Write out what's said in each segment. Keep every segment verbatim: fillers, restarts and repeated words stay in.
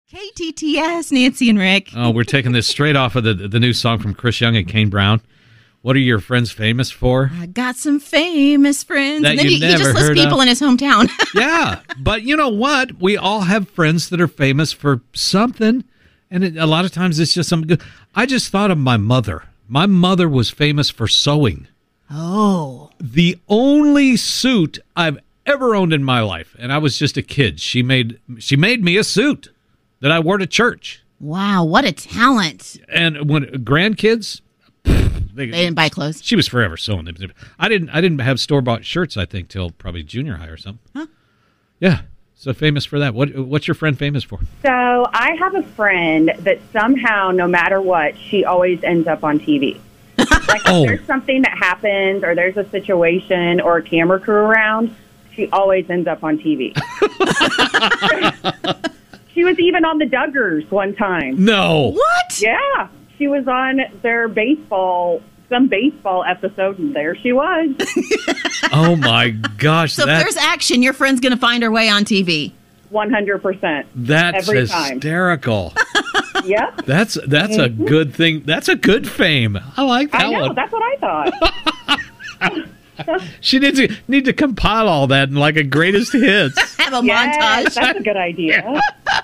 K T T S, Nancy and Rick. Oh, we're taking this straight off of the the new song from Chris Young and Kane Brown. What are your friends famous for? I got some famous friends. That and then you he, he never just lists heard people of? in his hometown. Yeah, but you know what? We all have friends that are famous for something, and it, a lot of times it's just something good. I just thought of my mother. My mother was famous for sewing. Oh. The only suit I've ever owned in my life, and I was just a kid. She made she made me a suit that I wore to church. Wow, what a talent. And when grandkids, they, they didn't buy clothes. She was forever sewing them. I didn't. I didn't have store bought shirts. I think till probably junior high or something. Huh? Yeah. So famous for that. What What's your friend famous for? So I have a friend that somehow, no matter what, she always ends up on T V. Like Oh. if there's something that happens, or there's a situation, or a camera crew around, she always ends up on T V. She was even on the Duggars one time. No. What? Yeah. She was on their baseball, some baseball episode, and there she was. Oh, my gosh. So that, if there's action, your friend's going to find her way on T V. one hundred percent. That's every time. hysterical. Yep. That's that's a good thing. That's a good fame. I like that I know. one. That's what I thought. She needs to need to compile all that in like a greatest hits. Have a Yes, montage. that's a good idea.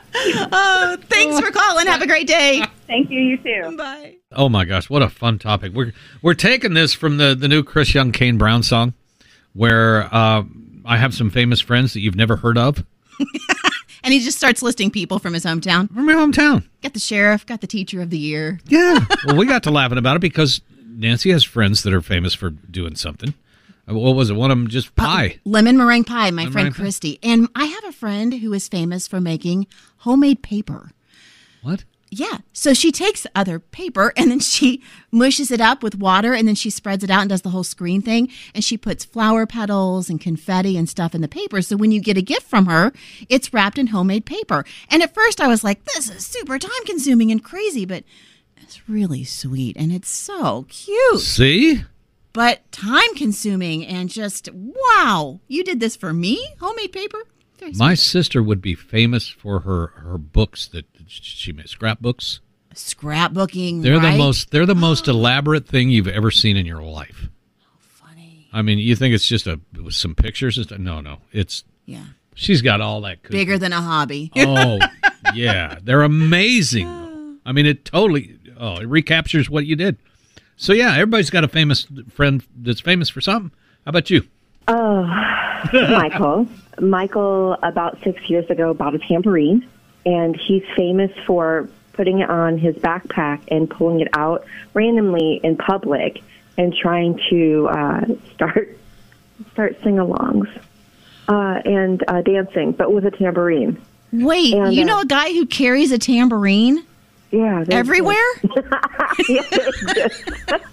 Oh, thanks for calling. Have a great day. Thank you. You too. Bye. Oh my gosh, what a fun topic. We're we're taking this from the, the new Chris Young Kane Brown song, where uh, I have some famous friends that you've never heard of. And he just starts listing people from his hometown. From my hometown. Got the sheriff, got the teacher of the year. Yeah. Well, we got to laughing about it because Nancy has friends that are famous for doing something. Uh, What was it? One of them just pie. Uh, lemon meringue pie, my Lemon friend meringue pie. Christy. And I have a friend who is famous for making homemade paper. What? Yeah. So she takes other paper and then she mushes it up with water and then she spreads it out and does the whole screen thing. And she puts flower petals and confetti and stuff in the paper. So when you get a gift from her, it's wrapped in homemade paper. And at first I was like, this is super time consuming and crazy, but it's really sweet and it's so cute. See? But time consuming and just, wow, you did this for me? Homemade paper? Very sweet. My sister would be famous for her, her books that she made, scrapbooks. Scrapbooking, They're right? the most they're the most elaborate thing you've ever seen in your life. Funny. I mean, you think it's just a with some pictures and stuff? No, no. It's Yeah. she's got all that cookie. Bigger than a hobby. Oh, yeah. They're amazing. I mean, it totally oh, it recaptures what you did. So yeah, everybody's got a famous friend that's famous for something. How about you? Oh, Michael. Michael, about six years ago, bought a tambourine, and he's famous for putting it on his backpack and pulling it out randomly in public and trying to uh, start start sing-alongs uh, and uh, dancing, but with a tambourine. Wait, And, you uh, know a guy who carries a tambourine Yeah, they- everywhere? Yeah, they exist.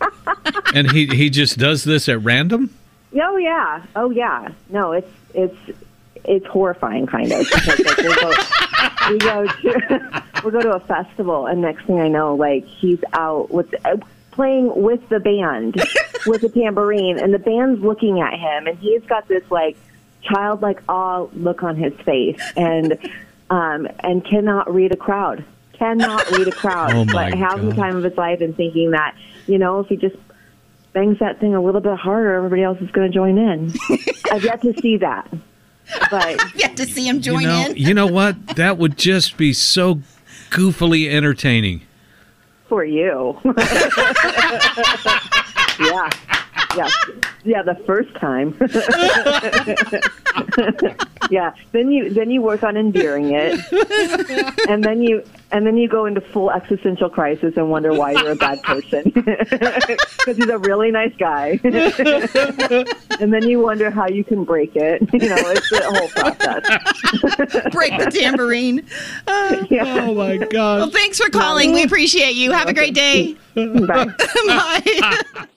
And he he just does this at random? Oh yeah, oh yeah. No, it's it's it's horrifying, kind of. Because, like, we go, we go to we go to a festival, and next thing I know, like he's out with uh, playing with the band with a tambourine, and the band's looking at him, and he's got this like childlike awe look on his face, and um and cannot read a crowd, cannot read a crowd, Oh, my but having the God. time of his life, and thinking that you know if he just bangs that thing a little bit harder, everybody else is going to join in. I've yet to see that. But Yet to see him join you know, in. you know what? That would just be so goofily entertaining. for you. Yeah. Yeah. Yeah, the first time. Yeah. Then you then you work on endearing it. And then you and then you go into full existential crisis and wonder why you're a bad person. Because he's a really nice guy. And then you wonder how you can break it. You know, it's the whole process. Break the tambourine. Uh, Yeah. Oh my well, gosh. thanks for calling. We appreciate you. Have a great day. Bye. Bye.